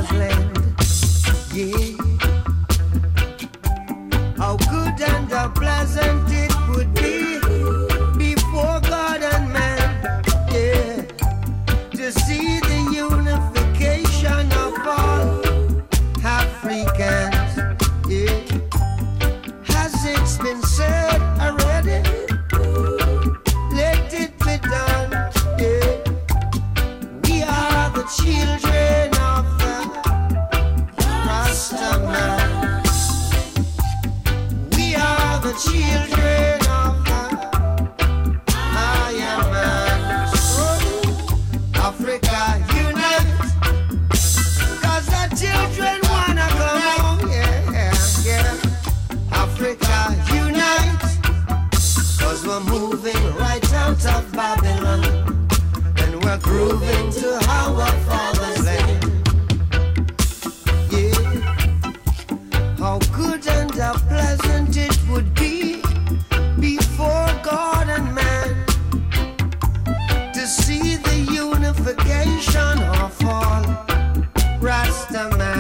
father's land. Yeah. How good and how pleasant it would be before God and man, yeah, to see the unification of all Africans, yeah. Has it been said already? Let it be done, yeah. We are the children of the Rasta man. We are the children of the Maya man. Oh, Africa unite, 'cause the children wanna come home, yeah, yeah. Africa unite, 'cause we're moving right out of Babylon, and we're grooving to our father's land. Yeah. How good and how pleasant it would be before God and man to see the unification of all Rasta man.